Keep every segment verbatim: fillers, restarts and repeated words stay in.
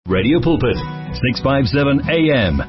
Radio Pulpit, six fifty-seven A M.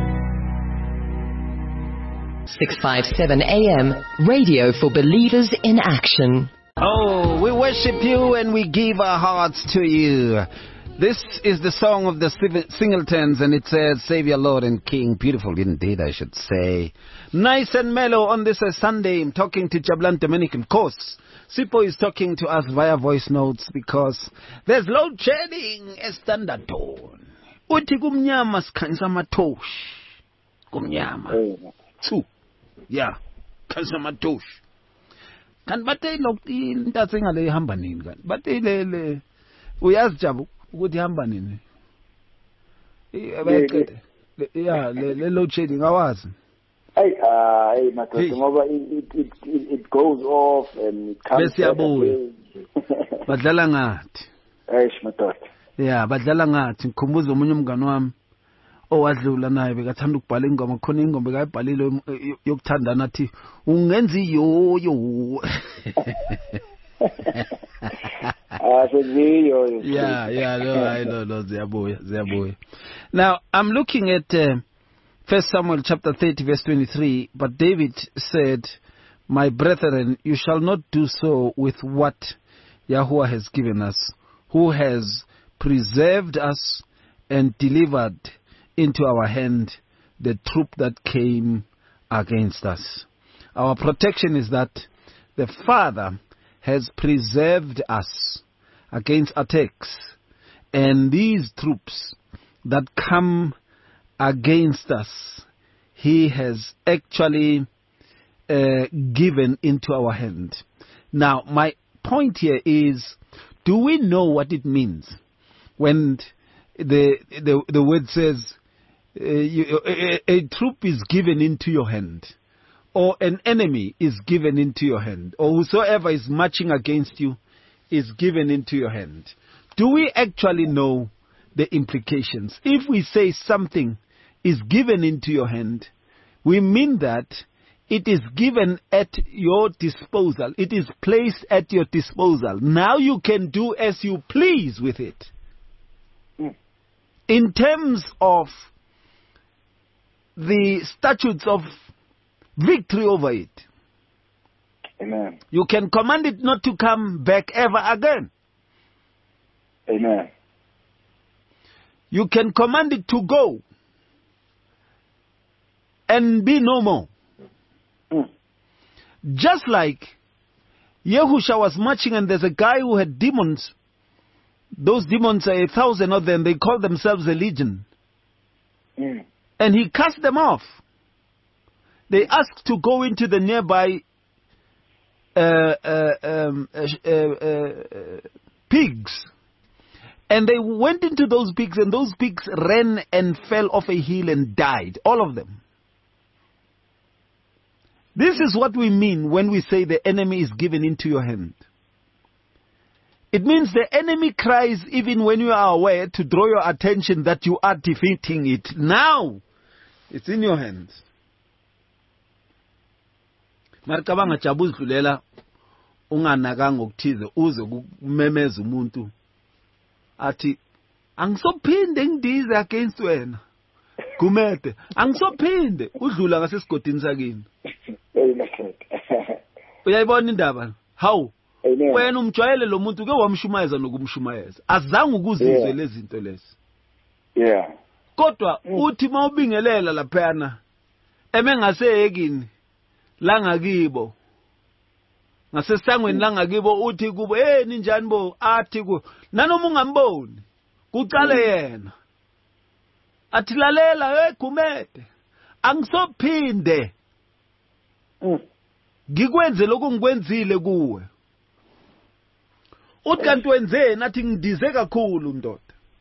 six fifty-seven A M, radio for believers in action. Oh, we worship you and we give our hearts to you. This is the song of the Singletons, and it says, Savior, Lord and King. Beautiful indeed, I should say. Nice and mellow on this uh, Sunday. I'm talking to Jabulani Dominican. Of course, Sipo is talking to us via voice notes because there's load shedding at Standard Tone. Uti kumnyama skhanisa matosh. Kumnyama. Two. Yeah. Skhanisa matosh. Kan bate lokti ntatse ngale hamba nini kan. Bate le le uyazi Jabu ukuthi hamba nini. Yeah, le load shedding awazi. Hey, uh, hey, Makosi, ngoba it, it, it, it goes off and it comes back again. Badlala ngathi. Eish, Makosi. Yeah, badlala ngathi. Ngikhumbuza omunye umngane wami owadlula naye bekathanda ukubhala ingoma, khona ingoma bekayibhalile yokuthanda nathi ungenza iyoyo. Ah, so ziyo. Yeah, yeah, no, I know, no, ziyabuya, ziyabuya. Now, I'm looking at uh, First Samuel chapter thirty, verse twenty-three. But David said, my brethren, you shall not do so with what Yahuwah has given us, who has preserved us and delivered into our hand the troop that came against us. Our protection is that the Father has preserved us against attacks, and these troops that come against us, he has actually uh, given into our hand. Now, my point here is, do we know what it means when the the, the word says uh, you, a, a troop is given into your hand, or an enemy is given into your hand, or whosoever is marching against you is given into your hand? Do we actually know the implications? If we say something is given into your hand, we mean that it is given at your disposal. It is placed at your disposal. Now you can do as you please with it. Mm. In terms of the statutes of victory over it, amen, you can command it not to come back ever again. Amen. You can command it to go and be no more. Mm. Just like Yehusha was marching and there's a guy who had demons. Those demons are a thousand of them. They call themselves a legion. Mm. And he cast them off. They asked to go into the nearby uh, uh, um, uh, uh, uh, pigs. And they went into those pigs, and those pigs ran and fell off a hill and died. All of them. This is what we mean when we say the enemy is given into your hand. It means the enemy cries even when you are aware, to draw your attention that you are defeating it. Now, it's in your hands. Marikabanga chabu zidlulela unganakanga okuthize uze kumemeza umuntu athi angisophinde ngidize against wena kumede angisophinde udlula ngasesigodini sakini. Uyayibona indaba? How? Wena umjwayele lo muntu ke wamshumayeza nokumshumayeza. Azange ukuzizwe lezi zinto lezi. Yeah. Kodwa uthi mawubingelela laphana emengase la ngakibo. Ngasesangweni la ngakibo uthi kubo hey ninjani bo athi ku nanoma ungamboni kuqale yena. Athi lalela hey Gumede angisophinde ngikwenze lokho ngikwenzile kuwe. Uthi kanti wenzeni? Athi ngidize kakhulu ndoda.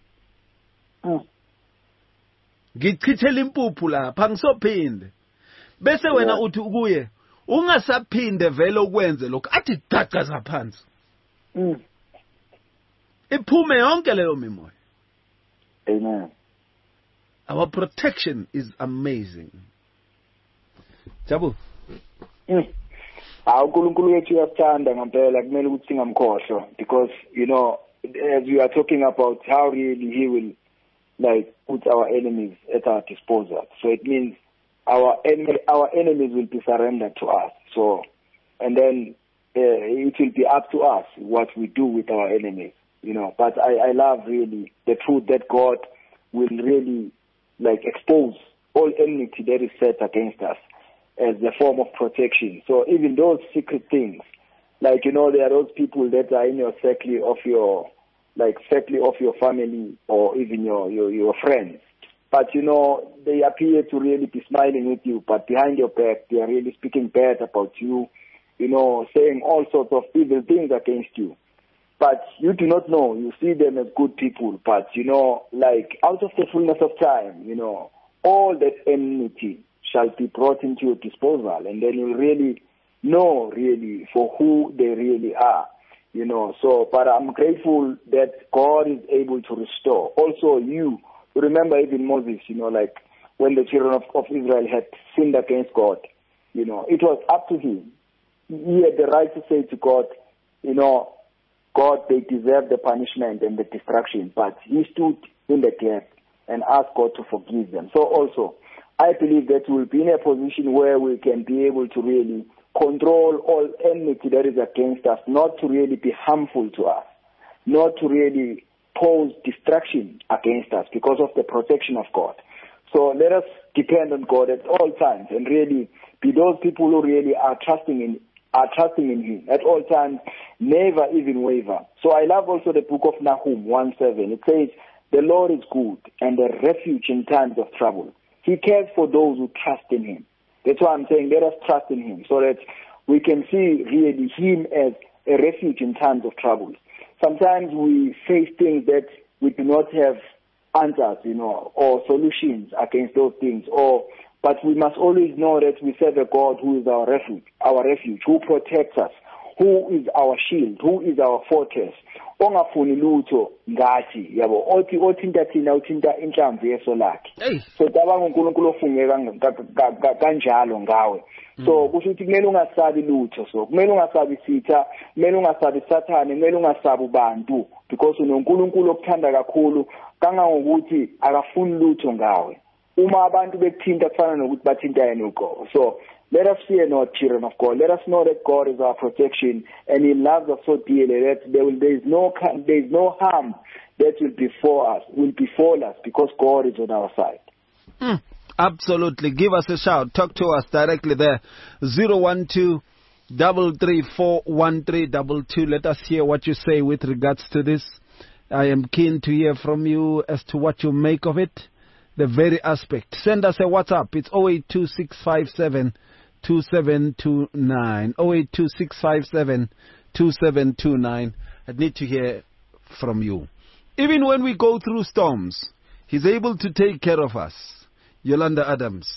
Ngichithela impuphu lapha angisophinde. Bese wena uthi kuye ungasaphinde vele ukwenze lokho athi gacaza phansi. Mm. Iphume yonke leyo mimoya. Amen. Our protection is amazing. Jabu. Mm. uNkulunkulu wethu uyathanda ngempela kumele ukuthi singamkhohlwa, because you know, as we are talking about how really he will like put our enemies at our disposal. So it means our enemy, our enemies will be surrendered to us. So, and then uh, it will be up to us what we do with our enemies, you know. But I, I love really the truth that God will really like expose all enmity that is set against us as a form of protection. So even those secret things, like, you know, there are those people that are in your circle of your, like, circle of your family or even your, your, your friends. But, you know, they appear to really be smiling with you, but behind your back, they are really speaking bad about you, you know, saying all sorts of evil things against you. But you do not know. You see them as good people. But, you know, like, out of the fullness of time, you know, all that enmity shall be brought into your disposal, and then you'll really know, really, for who they really are, you know. So, but I'm grateful that God is able to restore. Also, you, you remember even Moses, you know, like, when the children of, of Israel had sinned against God, you know, it was up to him. He had the right to say to God, you know, God, they deserve the punishment and the destruction, but he stood in the gap and asked God to forgive them. So also, I believe that we'll be in a position where we can be able to really control all enmity that is against us, not to really be harmful to us, not to really pose destruction against us because of the protection of God. So let us depend on God at all times and really be those people who really are trusting in are trusting in him at all times, never even waver. So I love also the book of Nahum one seven. It says, the Lord is good and a refuge in times of trouble. He cares for those who trust in him. That's why I'm saying let us trust in him so that we can see really him as a refuge in times of trouble. Sometimes we face things that we do not have answers, you know, or solutions against those things, or but we must always know that we serve a God who is our refuge, our refuge, who protects us, who is our shield, who is our fortress. Ongafuni lutho ngathi yabo othi othinta thina uthinta inhlamvu yeso lakhe. So cabanga uNkulunkulu ofungeka kanjalo ngawe. So kusho ukuthi kumele ungasabi lutho, so kumele ungasabi sitha, kumele ungasabi sathane, kumele ungasabi ubantu, because uNkulunkulu okuthanda kakhulu kangangokuthi akafuni lutho ngawe. Uma abantu bekuthinta kufana nokuthi bathinta yena uqobo. So let us fear not, children of God. Let us know that God is our protection and he loves us so dearly that there, will, there, is no, there is no harm that will befall us, will befall us because God is on our side. Mm, absolutely. Give us a shout. Talk to us directly there. zero one two, three three four, one three two two. Let us hear what you say with regards to this. I am keen to hear from you as to what you make of it, the very aspect. Send us a WhatsApp. It's zero eight two six five seven two seven two nine. zero eight two six five seven two seven two nine. I need to hear from you. Even when we go through storms, he's able to take care of us. Yolanda Adams.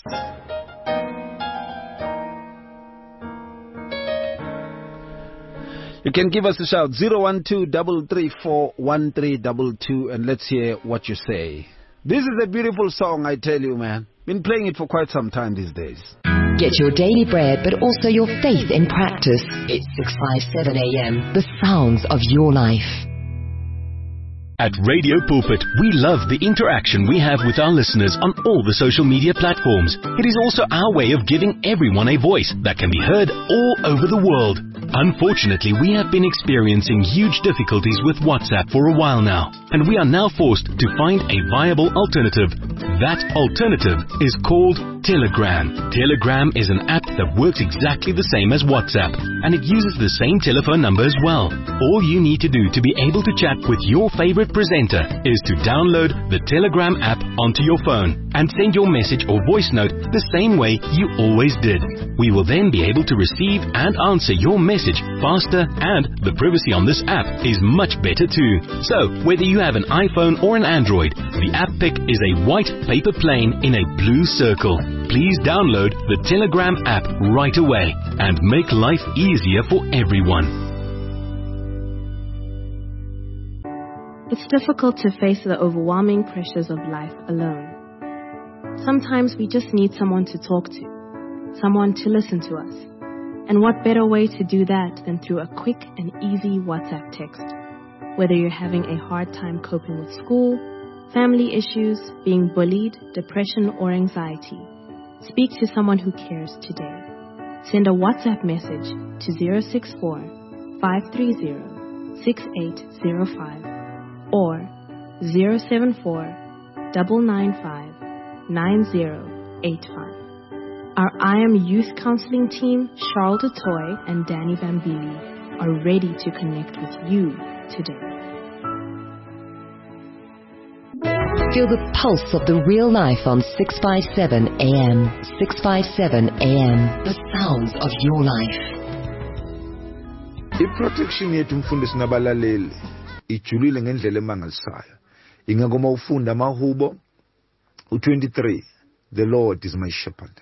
You can give us a shout. zero one two, three three four, one three two two, and let's hear what you say. This is a beautiful song, I tell you, man. Been playing it for quite some time these days. Get your daily bread, but also your faith in practice. It's six fifty-seven A M, the sounds of your life. At Radio Pulpit, we love the interaction we have with our listeners on all the social media platforms. It is also our way of giving everyone a voice that can be heard all over the world. Unfortunately, we have been experiencing huge difficulties with WhatsApp for a while now, and we are now forced to find a viable alternative. That alternative is called Telegram. Telegram is an app that works exactly the same as WhatsApp, and it uses the same telephone number as well. All you need to do to be able to chat with your favorite presenter is to download the Telegram app onto your phone and send your message or voice note the same way you always did. We will then be able to receive and answer your message faster, and the privacy on this app is much better too. So, whether you have an iPhone or an Android, the app pic is a white paper plane in a blue circle. Please download the Telegram app right away and make life easier for everyone. It's difficult to face the overwhelming pressures of life alone. Sometimes we just need someone to talk to, someone to listen to us. And what better way to do that than through a quick and easy WhatsApp text? Whether you're having a hard time coping with school, family issues, being bullied, depression, or anxiety. Speak to someone who cares today. Send a WhatsApp message to zero six four, five three zero, six eight zero five or zero seven four, nine nine five, nine zero eight five. Our I Am Youth Counseling team, Charles DeToy and Danny Vambili, are ready to connect with you today. Feel the pulse of the real life on six fifty-seven A M. six fifty-seven A M. The sounds of your life. I-protection yethu mfundisi nabalaleli ijulile ngendlela emangalisayo. Ingakoma ufunda mahubo u twenty-three. The Lord is my shepherd.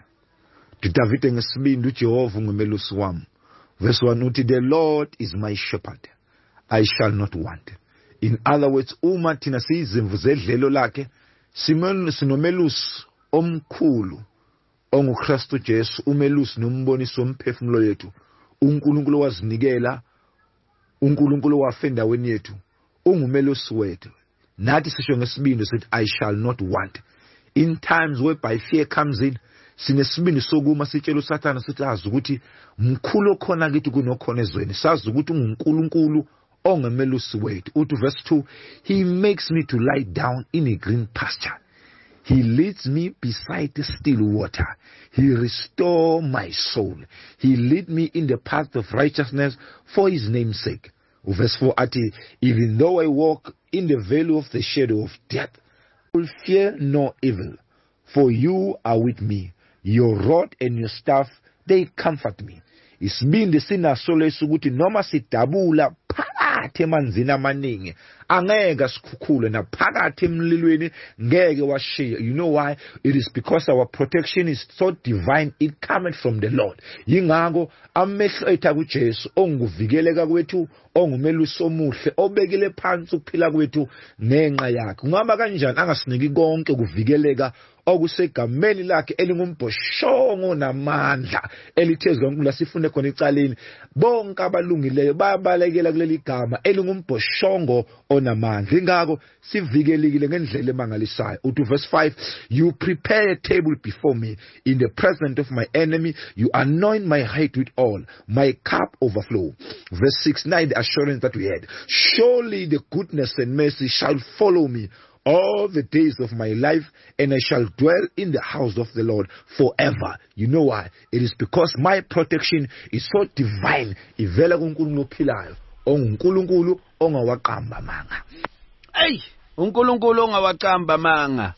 David ngesibindi uJehova ngumelusi wami. Verse one uthi the Lord is my shepherd. I shall not want. In other words, uma thina siyizimvu zedlelo lakhe simenu sinomelusi omkhulu onguKristu Jesu, umelusi nomboniso omphefumulo yethu, uNkulunkulu wazinikela, uNkulunkulu wafenda weni yethu, ungumelusi wethu. Nathi sisho ngesibindi sithi I shall not want. In times whereby fear comes in, sinesibindi sokuma sitshela uSathane sithi azi ukuthi mkhulu khona kithi kunokhona ezweni, sazi ukuthi unguNkulunkulu ongemelusi wethu. Uthi verse two, he makes me to lie down in a green pasture. He leads me beside the still water. He restores my soul. He lead me in the path of righteousness for his name's sake. Verse four, ati, even though I walk in the valley of the shadow of death, I will fear no evil, for you are with me. Your rod and your staff, they comfort me. Isibindi sinaso lesukuthi noma sidabula phakathi emanzini amaningi angeke sikhukhule naphakathi emlilweni ngeke washiya. You know why? It is because our protection is so divine. It cometh from the Lord. Yingakho amehlo ethu kuJesu onguvikeleka kwethu, ongumelusi omuhle obekele phansi ukuphila kwethu ngenxa yakhe. Ungaba kanjani angasiniki konke kuvikeleka okusegameni lakhe elingumbhoshongo namandla elithe zonke lasifune khona ecaleni. Bonke abalungileyo bayabalekela kuleli gama elingumbhoshongo onamandla. Ingakho sivikelekile ngendlela emangalisayo. Uthi verse five, you prepare a table before me in the presence of my enemy. You anoint my head with oil. My cup overflow. Verse six, nine, the assurance that we had. Surely the goodness and mercy shall follow me all the days of my life, and I shall dwell in the house of the Lord forever. You know why? It is because my protection is so divine. Ivela kuNkulunkulu ophilayo, onguNkulunkulu ongawaqamba manga. Hey, uNkulunkulu ongawaqamba manga.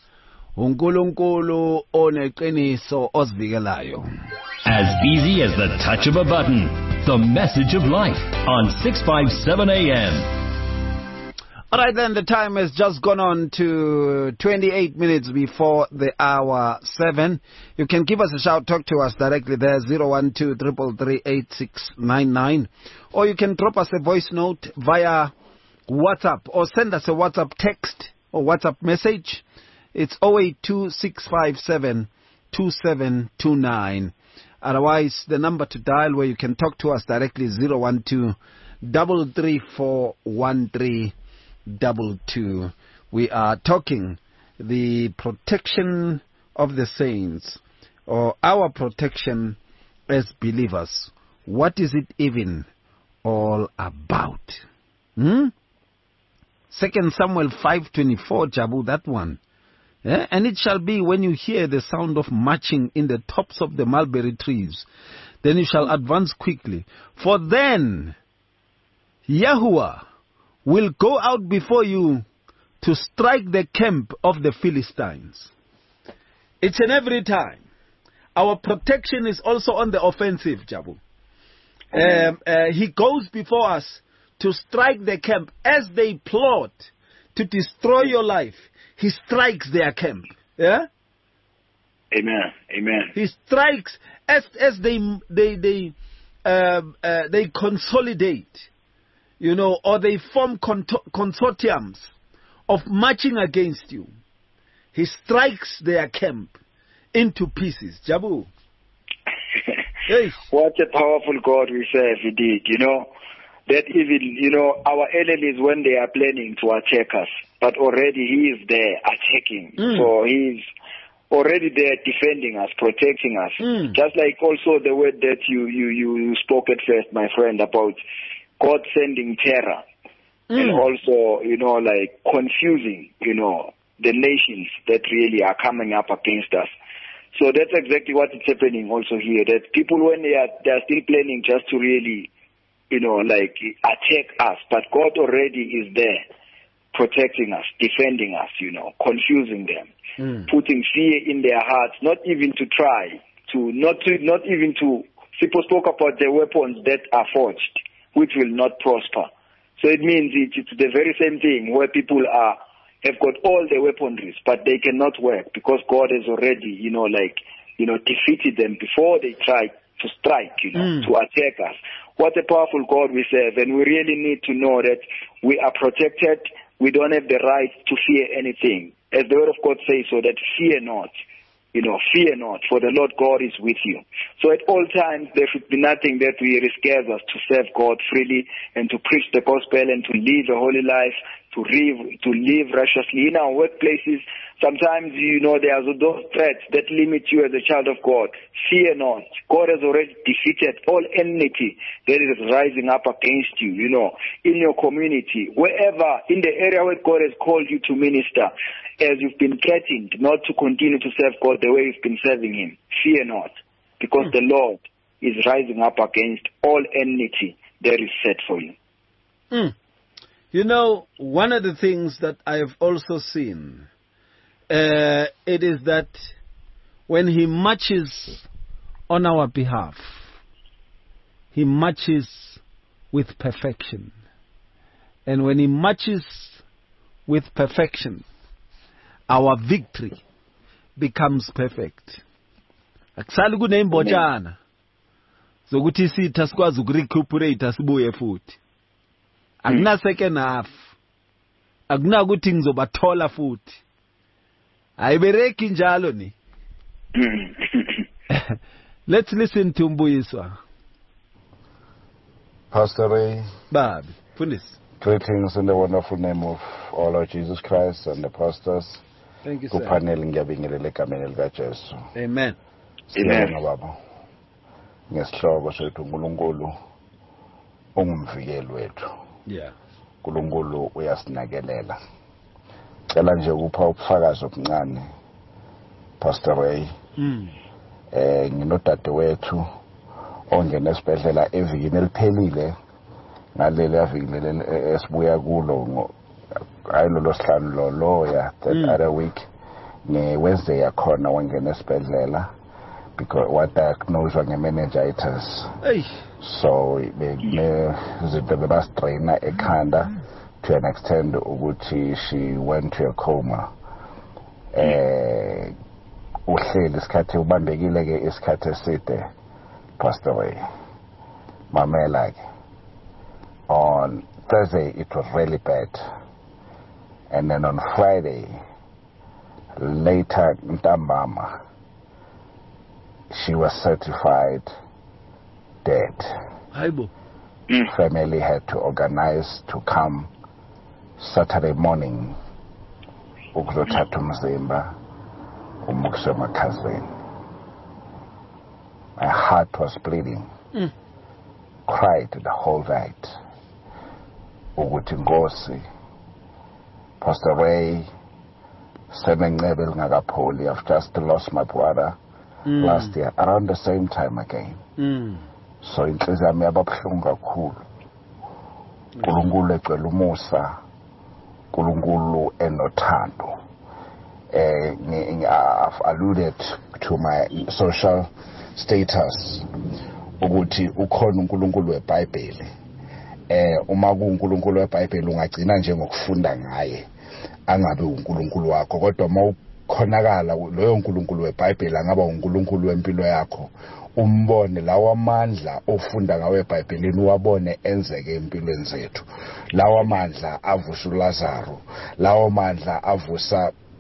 uNkulunkulu oneqiniso ozivikelayo. As easy as the touch of a button. The message of life on six fifty-seven A M. All right, then the time has just gone on to twenty-eight minutes before the hour seven. You can give us a shout, talk to us directly there, zero one two, three three three, eight six nine nine. Or you can drop us a voice note via WhatsApp or send us a WhatsApp text or WhatsApp message. It's zero eight two, six five seven, two seven two nine. Otherwise, the number to dial where you can talk to us directly is zero one two, three three four, one three double two. We are talking the protection of the saints, or our protection as believers. What is it even all about? Hmm? Second Samuel five twenty-four, Jabu, that one. Yeah? And it shall be when you hear the sound of marching in the tops of the mulberry trees, then you shall advance quickly. For then Yahuwah will go out before you to strike the camp of the Philistines. It's an every time. Our protection is also on the offensive, Jabu. Um, uh, he goes before us to strike the camp. As they plot to destroy your life, he strikes their camp. Yeah? Amen. Amen. He strikes as as they they they uh, uh, they consolidate. You know, or they form consortiums of marching against you. He strikes their camp into pieces. Jabu. Hey. What a powerful God we serve, indeed. You know, that even, you know, our enemies, when they are planning to attack us, but already he is there attacking. Mm. So he's already there defending us, protecting us. Mm. Just like also the word that you, you, you spoke at first, my friend, about God sending terror. Mm. And also, you know, like confusing, you know, the nations that really are coming up against us. So that's exactly what is happening also here, that people, when they are, they are still planning just to really, you know, like attack us, but God already is there protecting us, defending us, you know, confusing them, mm. putting fear in their hearts, not even to try, to not to, not even to, people spoke about the weapons that are forged, which will not prosper. So it means it, it's the very same thing where people are, have got all the weaponries, but they cannot work because God has already, you know, like, you know, defeated them before they try to strike, you know, mm. to attack us. What a powerful God we serve, and we really need to know that we are protected. We don't have the right to fear anything. As the word of God says, so that fear not. You know, fear not, for the Lord God is with you. So at all times, there should be nothing that we scares us to serve God freely and to preach the gospel and to live a holy life, to live, to live righteously in our workplaces. Sometimes, you know, there are those threats that limit you as a child of God. Fear not. God has already defeated all enmity that is rising up against you, you know, in your community, wherever, in the area where God has called you to minister. As you've been threatened not to continue to serve God the way you've been serving Him, fear not, because mm. the Lord is rising up against all enmity that is set for you. Mm. You know, one of the things that I have also seen, uh, it is that when He marches on our behalf, He marches with perfection. And when He marches with perfection, our victory becomes perfect. Akusali kunembotshana zokuthi sitha sikwazi ukurecuperate sibuye futhi. Akuna second half. Akuna ukuthi ngizobathola futhi. Ayibereki njalo ni. Let's listen to Mbuyiswa. Pastor Ray. Babi, Fundis. Greetings in the wonderful name of our Lord Jesus Christ and the pastors. Thank you, sir. Amen. Amen. Baba. Ngesihlobo sethu uNkulunkulu ungumvikeli wethu. Yeah. uNkulunkulu uyasinakelela. Cela nje ukupha ubufakazi obuncane Pastor Ray. Mm. Eh nginodade wethu ongena esibhedlela evikini eliphelile ngaleli avikilele esibuya kulo ayilolo sihlanu lo lawyer that mm. other week ne Wednesday yakhona wangena esibhedlela because what diagnosed nge meningitis. Hey. So be izinto bebastraina ekhanda to an extent ukuthi she went to a coma. Eh uhleli isikhathi ubambekile ke isikhathi eside Pastor Ray. Mamela ke on Thursday it was really bad. And then on Friday, later in Tambama, she was certified dead. Aibo. Family had to organize to come Saturday morning. Ukuzothatha umzimba umukise emakhazeni. My heart was bleeding. Mm. Cried the whole night. Ukuthi Nkosi, Pastor Ray, I've just lost my brother mm. last year, around the same time again. Mm. So inhliziyo yami yababuhlungu kakhulu. uNkulunkulu ecela umusa, uNkulunkulu enothando. Eh I've alluded to my social status ukuthi ukhona uNkulunkulu weBhayibheli. Eh uma kuNkulunkulu weBhayibheli ungagcina nje ngokufunda ngaye angabe uNkulunkulu wakho, kodwa mawukhonakala loyo uNkulunkulu weBhayibheli angaba uNkulunkulu wempilo yakho, umbone lawa amandla ofunda ngawe eBhayibhelini wabone enzeke empilweni zethu. Lawa amandla avusa uLazaro, lawa amandla avusa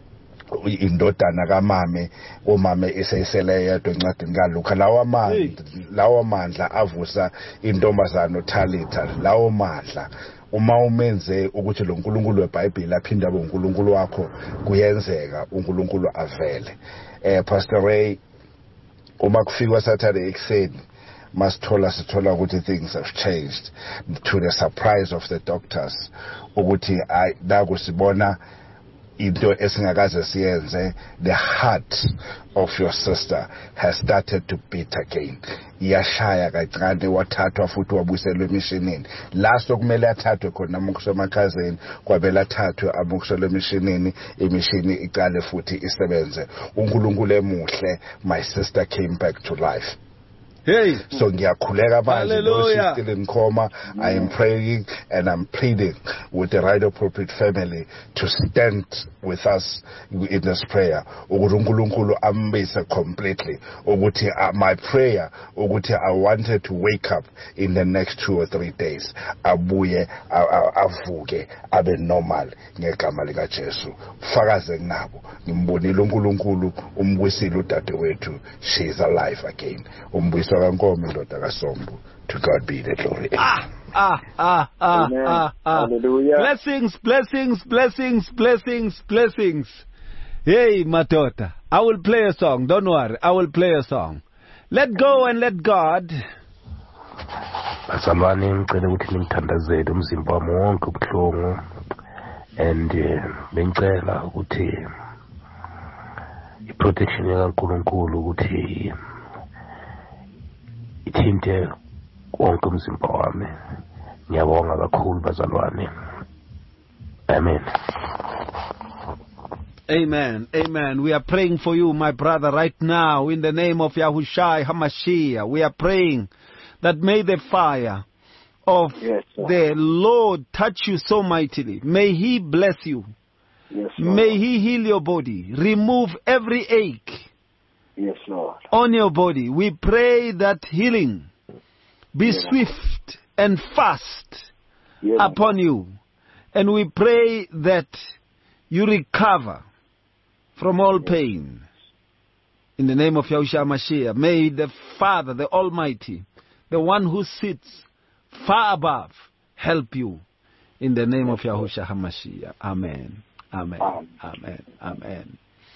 indodana kamame omame eseyisele yedwa encwadini kaLuka lawa mandla lawa mandla avusa intombazana uThalitha lawo mandla uma umenze ukuthi lo nkulunkulu weBhayibheli aphinde abe unkulunkulu wakho kuyenzeka unkulunkulu avele. eh Pastor Ray uma kufika Saturday ekseni masithola sithola ukuthi things have changed to the surprise of the doctors ukuthi ay dakusibona into esingakaze siyenze. The heart of your sister has started to beat again. Iyashaya kancane wathathwa futhi wabuyiselwe emissionini. Last okumele athathwe khona amukusemakhazeni kwabela athathwe amukuselwe emissionini emishini iqale futhi isebenze. uNkulunkulu emuhle, my sister came back to life. Hey. So ngiyakhuleka manje no she's still in coma. I am praying and I'm pleading with the Radio Pulpit family to stand with us in this prayer. Ukuthi uNkulunkulu ambise completely. Ukuthi uh, my prayer ukuthi I wanted to wake up in the next two or three days. Abuye avuke abe normal ngegama lika Jesu. Fakaze nabo ngimbonile uNkulunkulu umbuyisile udadewethu. She is alive again. Umbuyisile to God be the glory. Ah, ah, ah, ah, ah, ah. Hallelujah. Blessings, blessings, blessings, blessings, blessings. Hey, Matota, I will play a song. Don't worry, I will play a song. Let go and let God. Bazalwane ngicela ukuthi nimthandazele umzimba wami wonke ubuhlungu and bengicela ukuthi iprotection yaNkulunkulu ukuthi ithinte wonke umzimba wami. Ngiyabonga kakhulu bazalwane. Amen. Amen. Amen. We are praying for you, my brother, right now in the name of Yahushua HaMashiach. We are praying that may the fire of yes, the Lord touch you so mightily. May He bless you. Yes, may He heal your body. Remove every ache. Yes, Lord. On your body. We pray that healing be yes. swift and fast yes. upon you. And we pray that you recover from all yes. pain. In the name of Yahushua Mashiach, may the Father, the Almighty, the one who sits far above, help you. In the name of Yahushua HaMashiach. Amen. Amen. Amen. Amen.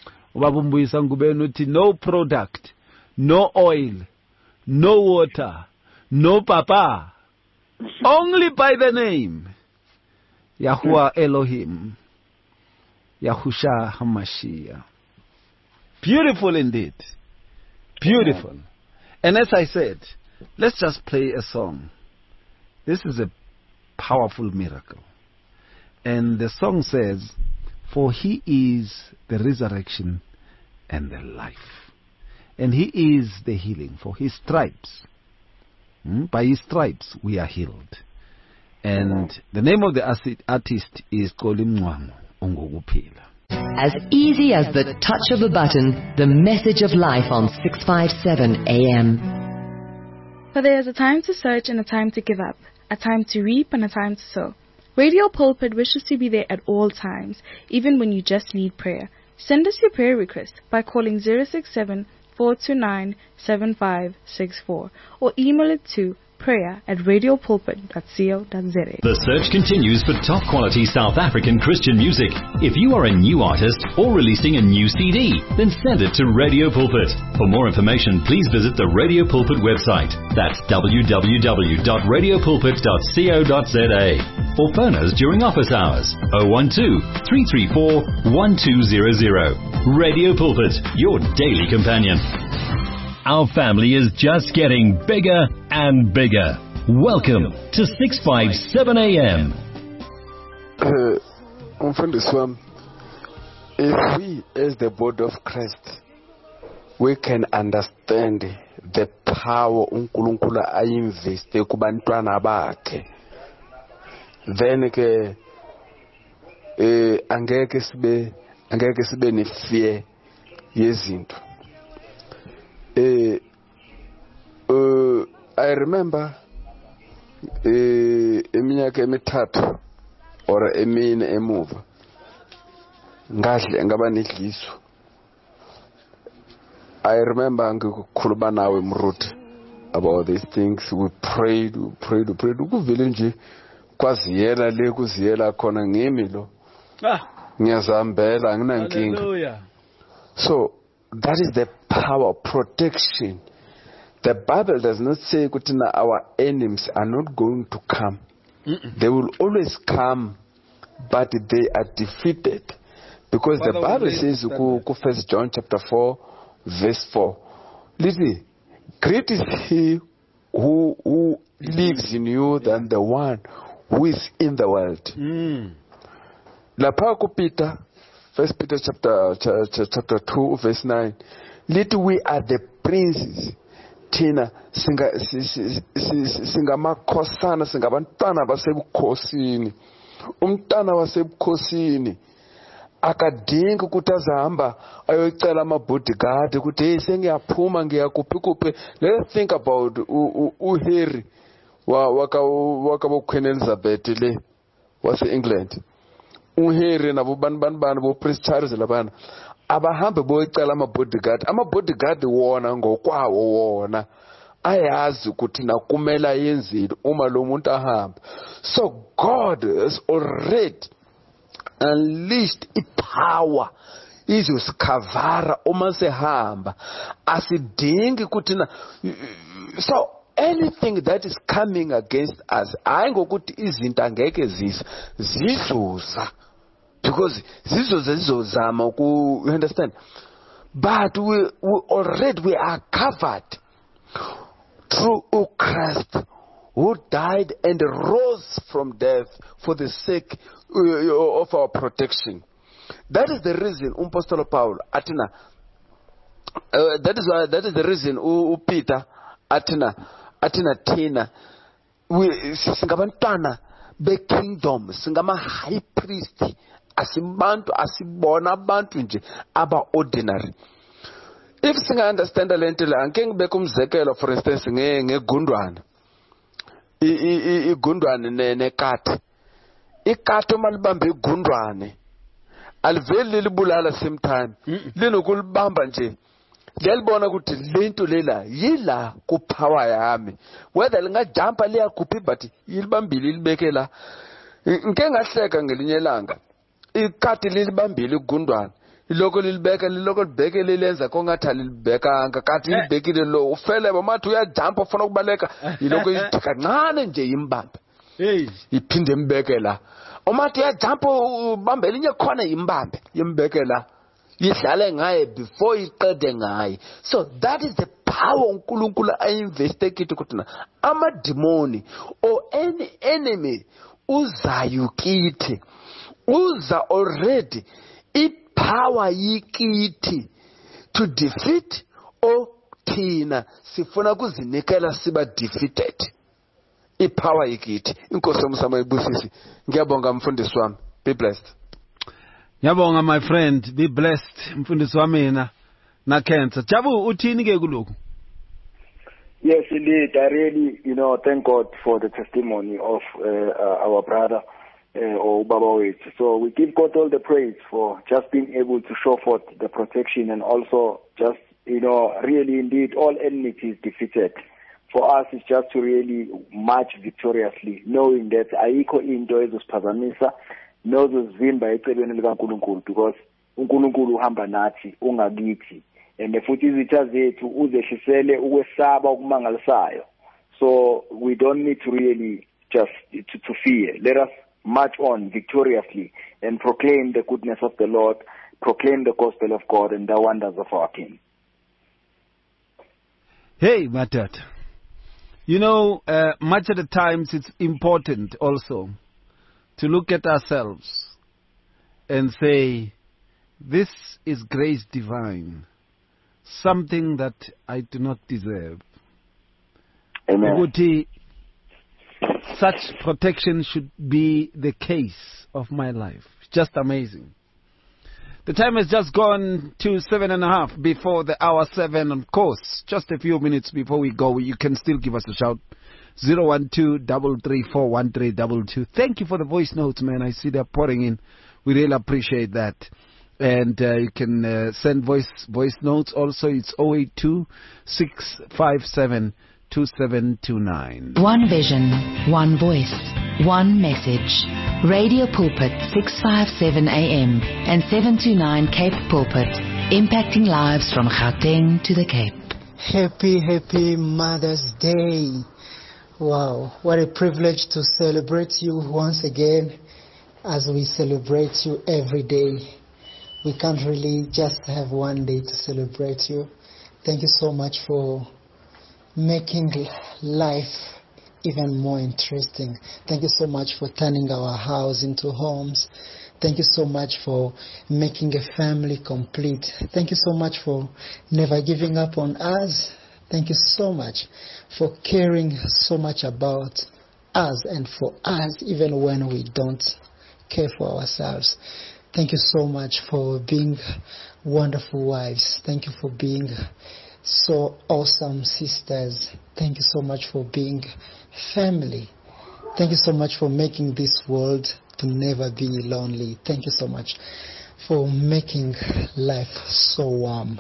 No product, no oil, no water, no papa. Only by the name Yahuwah Elohim, Yahushua HaMashiach. Beautiful indeed. Beautiful. And as I said, let's just play a song. This is a powerful miracle. And the song says, for He is the resurrection and the life. And He is the healing. For His stripes, hmm, by His stripes we are healed. And the name of the artist is Kolim Mwango Ongokuphila. As easy as the touch of a button, the message of life on six fifty-seven A M. For there is a time to search and a time to give up, a time to reap and a time to sow. Radio Pulpit wishes to be there at all times, even when you just need prayer. Send us your prayer request by calling zero six seven, four two nine, seven five six four or email it to prayer at radiopulpit dot co dot za. The search continues for top quality South African Christian music. If you are a new artist or releasing a new C D, then send it to Radio Pulpit. For more information, please visit the Radio Pulpit website. That's w w w dot radio pulpit dot co dot za. Or phone us during office hours oh one two, three three four, one two zero zero. Radio Pulpit, your daily companion. Our family is just getting bigger and bigger. Welcome to six fifty-seven A M. Uh, if we as the body of Christ, we can understand the power uNkulunkulu ayinveste kubantwana bakhe, then ke eh angeke sibe angeke sibe ne fear yezinto. Uh, uh, I remember eminyaka emithathu or emine emuva ngadle ngaba nedliso. I remember ngikukhuluma nawe Mruti about these things. We prayed, we prayed, we prayed. Ukuvele nje kwaziyela le kuziyela khona ngimi lo. Ah, ngiyazambela anginankinga. Hallelujah. So that is the power of protection. The Bible does not say that our enemies are not going to come. Mm-mm. They will always come, but they are defeated. Because Father, the Bible says, go First John chapter four, verse four. Listen, great is he who, who lives in you than the one who is in the world. Mm. Lapha ku Peter, First Peter chapter, chapter two, verse nine. Little we are the princes. Tina singa singamakhosana singabantwana basebukhosini. Umntana wasebukhosini akadingi ukuthi azahamba ayoyicela ama bodyguard ukuthi hey sengiyaphuma ngiyakuphi kuphi. Let's think about uHarry wa waka waka Queen Elizabeth le wase England. uHarry nabo bani bani bani bo Prince Charles labana abahambe boyicela ama bodyguard. Ama bodyguard wona ngokwawo wona ayazi ukuthi na kumela yenzile uma lo muntu ahamba. So God has already unleashed ipower izosikhavara uma sehamba asidingi ukuthi na. So anything that is coming against us hayi ngokuthi izinto angeke zisa zizuza, because zizoza zizozama ku, you understand, but we, we already we are covered through Christ who died and rose from death for the sake uh, of our protection. That is the reason Apostle Paul atina uh, that is why that is the reason u, u Peter atina atina tina we singabantwana be kingdom, singama high priest, asibantu asibona abantu nje aba ordinary. If singa understand the lento la anke ngibeka umzekelo, for instance nge ngegundwana i igundwane ne nekati ikati uma libambe igundwane aliveli libulala same time linokulibamba nje liyalibona ukuthi lento lela yila ku power yami, whether lingajumpa liyakuphi but yilibambile libeke la. Ngeke ngahleka ngelinye langa ikati lilibambile igundwane iloko lilibeka liloko libeke lilenza kongathi alibekanga kati libekile lo ufele bomathi uyajumpa ufuna ukubaleka iloko ithika kancane nje yimbambe hey iphinde imbeke la umathi uyajumpa ubambe linye khona yimbambe yimbeke la yidlale ngaye before iqede ngaye. So that is the power uNkulunkulu ayinveste kithi ukuthi na ama demoni or any enemy uzayo kithi uza already power yikithi to defeat or thina sifuna kuzinikela siba defeated. Ipower yikithi. Inkosi yomsamo ibusisi. Ngiyabonga mfundisi wami. Be blessed. Ngiyabonga my friend. Be blessed mfundisi wami na na cancer. Jabu uthini ke kuloko? Yes, indeed. I really, you know, thank God for the testimony of uh, uh, our brother. Uh, or Baba Wait. So we give God all the praise for just being able to show forth the protection and also just, you know, really indeed all enmities defeated. For us, it's just to really march victoriously, knowing that ayikho into ezosiphazamisa nozozivimba eceleni likaNkulunkulu, because uNkulunkulu uhamba nathi ungakithi, and futhi izitha zethu uzehlisele ukwesaba okumangalisayo. So we don't need to really just to, to fear. Let us march on victoriously and proclaim the goodness of the Lord, proclaim the gospel of God and the wonders of our King. Hey, Matat. You know, uh, much of the times it's important also to look at ourselves and say, this is grace divine, something that I do not deserve. Amen. Such protection should be the case of my life. Just amazing. The time has just gone to seven and a half before the hour seven. Of course, just a few minutes before we go, you can still give us a shout. zero one two, three three four, one three two two. Thank you for the voice notes, man. I see they're pouring in. We really appreciate that. And uh, you can uh, send voice voice notes also. It's zero eight two, six five seven, two seven two nine. One vision, one voice, one message. Radio Pulpit six fifty-seven A M and seven to nine Cape Pulpit, impacting lives from Gauteng to the Cape. Happy, happy Mother's Day. Wow, what a privilege to celebrate you once again as we celebrate you every day. We can't really just have one day to celebrate you. Thank you so much for making life even more interesting. Thank you so much for turning our house into homes. Thank you so much for making a family complete. Thank you so much for never giving up on us. Thank you so much for caring so much about us and for us even when we don't care for ourselves. Thank you so much for being wonderful wives. Thank you for being so awesome sisters. Thank you so much for being family. Thank you so much for making this world to never be lonely. Thank you so much for making life so warm.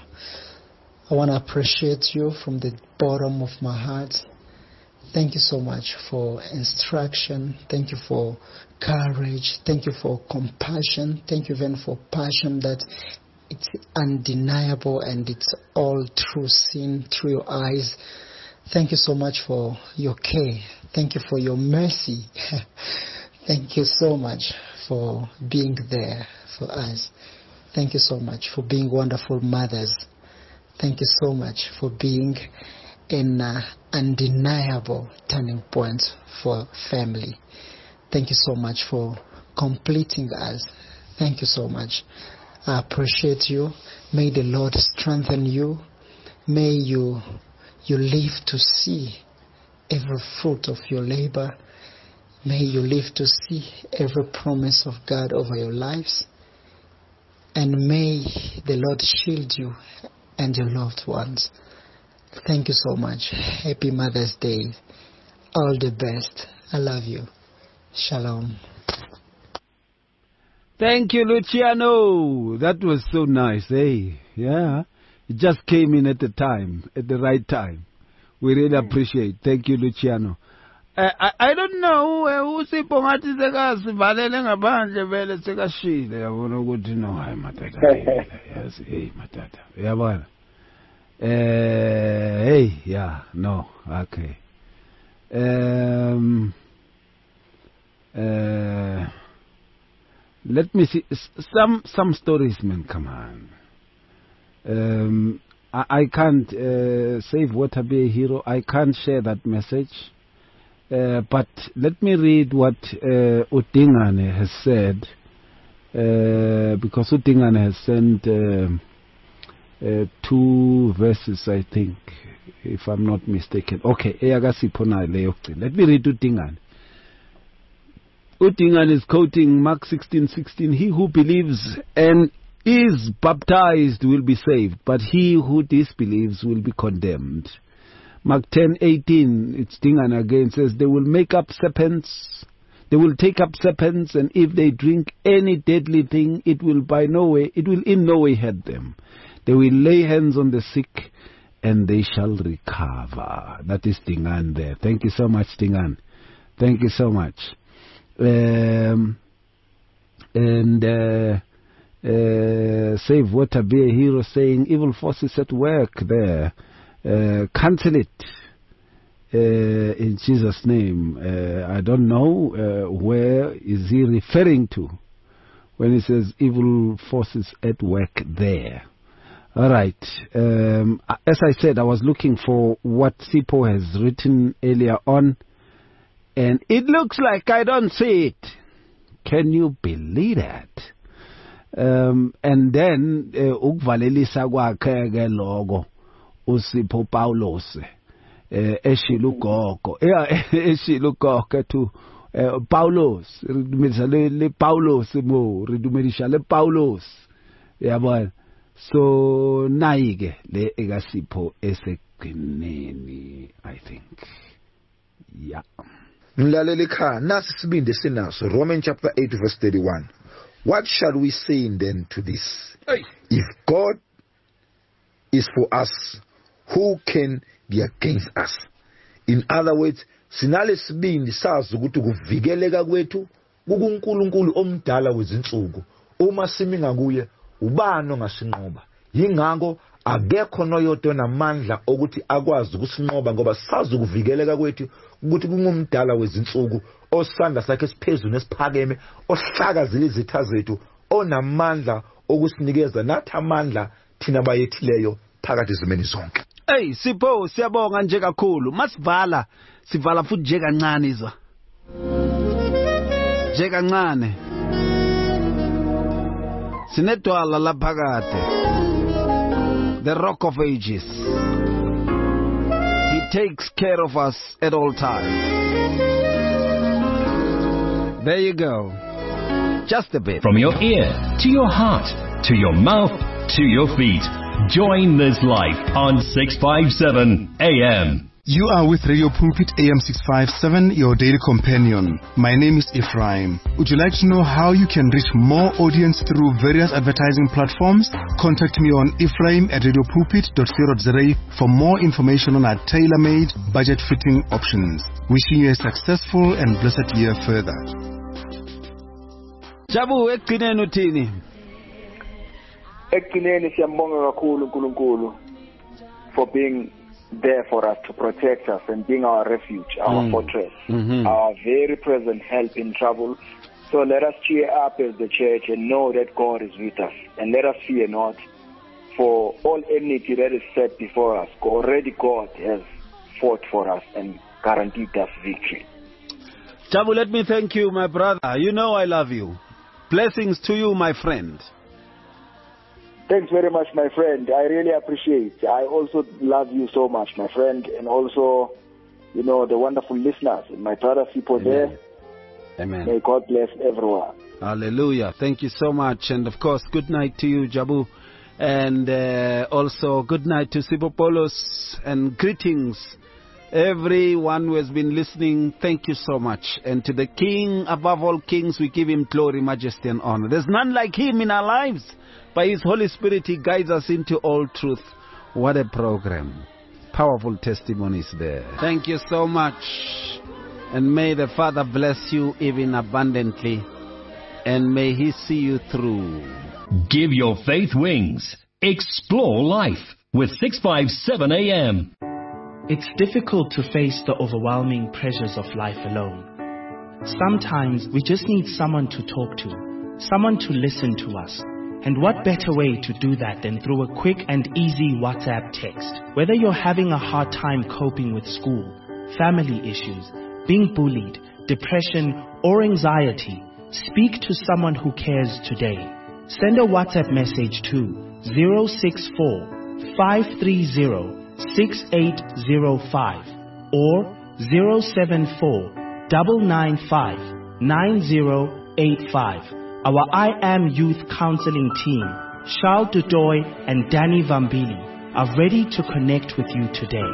I want to appreciate you from the bottom of my heart. Thank you so much for instruction. Thank you for courage. Thank you for compassion. Thank you even for passion that it's undeniable and it's all through seen through your eyes. Thank you so much for your care. Thank you for your mercy. Thank you so much for being there for us. Thank you so much for being wonderful mothers. Thank you so much for being an uh, undeniable turning point for family. Thank you so much for completing us. Thank you so much. I appreciate you. May the Lord strengthen you. May you you live to see every fruit of your labor. May you live to see every promise of God over your lives. And may the Lord shield you and your loved ones. Thank you so much. Happy Mother's Day. All the best. I love you. Shalom. Thank you, Luciano. That was so nice, eh? Yeah. It just came in at the time, at the right time. We really appreciate. Thank you, Luciano. Uh, I, I don't know who say pongathi sekazivalele ngaphandle vele sekashile yabona ukuthi no hayi matata yes hey matata yabona eh hey yeah no okay um uh let me see some some stories, man. Come on. um I, I can't uh, save water, be a hero. I can't share that message. Uh, but let me read what uh, Udingane has said, uh, because Udingane has sent uh, uh, two verses, I think, if I'm not mistaken. Okay, let me read Udingane. Udingane is quoting Mark sixteen sixteen. He who believes and is baptized will be saved, but he who disbelieves will be condemned. Mark ten eighteen, it's Dingan again, says, they will make up serpents, they will take up serpents, and if they drink any deadly thing, it will by no way, it will in no way hurt them. They will lay hands on the sick, and they shall recover. That is Dingan there. Thank you so much, Dingan. Thank you so much. Um, and uh, uh, Save Water, be a hero, saying, evil forces at work there. Uh, cancel it uh, in Jesus' name. Uh, I don't know uh, where is he referring to when he says evil forces at work there. All right. Um, as I said, I was looking for what Sipho has written earlier on, and it looks like I don't see it. Can you believe that? Um, and then ukvalelisa kwakhe ke logo uSipho Paulos eh eshilugogo eh eshilugogo to Paulos ridumedisa le le Paulos mo ridumedisa le Paulos yabona so nayike le ekaSipho eseqineni I think yeah. Mlaleli kha nasi sibinde sinaso Romans chapter eight verse thirty-one. What shall we say then to this? Hey. If God is for us, who can be against us? In other words, sinale sibindi sazi ukuthi kuvikeleka kwethu kukuNkulunkulu omdala wezinsuku. Uma siminga kuye, ubani ongasinqoba? Yingakho akekho noyodwa namandla ukuthi akwazi ukusinqoba ngoba sazi ukuvikeleka kwethu ukuthi kungumdala wezinsuku osanda sakhe siphezulu nesiphakeme ohlakazile izitha zethu onamandla okusinikeza nathi amandla thina bayethileyo phakathi ezimeni zonke. Hey Sipho, siyabonga nje kakhulu. Masivala, sivala futhi nje kancane izwa. Nje kancane. Sinedwala lapha kade. The Rock of Ages. He takes care of us at all times. There you go. Just a bit. From your ear to your heart, to your mouth, to your feet. Join this life on six fifty-seven A M. You are with Radio Pulpit A M six fifty-seven, your daily companion. My name is Ephraim. Would you like to know how you can reach more audience through various advertising platforms? Contact me on ephraim at radiopulpit dot co dot za for more information on our tailor-made, budget-fitting options. Wishing you a successful and blessed year further. Jabu, ekugcineni uthini? Ekugcineni siyambonga kakhulu uNkulunkulu for being there for us to protect us and being our refuge, our mm. fortress, mm-hmm. our very present help in trouble. So let us cheer up as the church and know that God is with us. And let us fear not, for all enmity that is set before us, already God has fought for us and guaranteed us victory. Jabu, let me thank you, my brother. You know I love you. Blessings to you, my friend. Thanks very much, my friend. I really appreciate it. I also love you so much, my friend, and also, you know, the wonderful listeners. And my brother Sipho there. Amen. May God bless everyone. Hallelujah. Thank you so much. And of course, good night to you, Jabu. And uh, also, good night to Sipho Polos. And greetings, everyone who has been listening. Thank you so much. And to the King, above all kings, we give him glory, majesty, and honor. There's none like him in our lives. By his Holy Spirit, he guides us into all truth. What a program. Powerful testimonies there. Thank you so much. And may the Father bless you even abundantly. And may he see you through. Give your faith wings. Explore life with six fifty-seven A M. It's difficult to face the overwhelming pressures of life alone. Sometimes we just need someone to talk to, someone to listen to us. And what better way to do that than through a quick and easy WhatsApp text? Whether you're having a hard time coping with school, family issues, being bullied, depression, or anxiety, speak to someone who cares today. Send a WhatsApp message to zero six four, five three zero, six eight zero five or zero seven four, nine nine five, nine zero eight five. Our I Am Youth Counseling team, Charles Dudoy and Danny Vambili, are ready to connect with you today.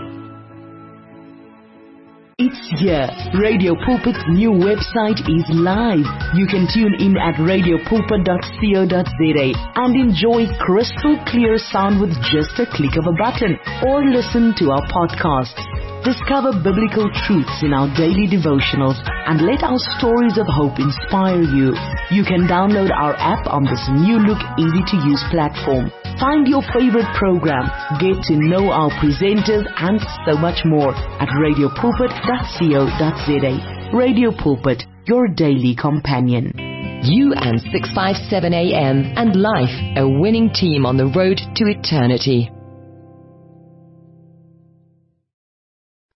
It's here. Radio Pulpit's new website is live. You can tune in at radio pulpit dot co dot za and enjoy crystal clear sound with just a click of a button, or listen to our podcasts. Discover biblical truths in our daily devotionals and let our stories of hope inspire you. You can download our app on this new look, easy-to-use platform. Find your favorite program, get to know our presenters, and so much more at radio pulpit dot co dot za. Radio Pulpit, your daily companion. You and six fifty-seven A M and Life, a winning team on the road to eternity.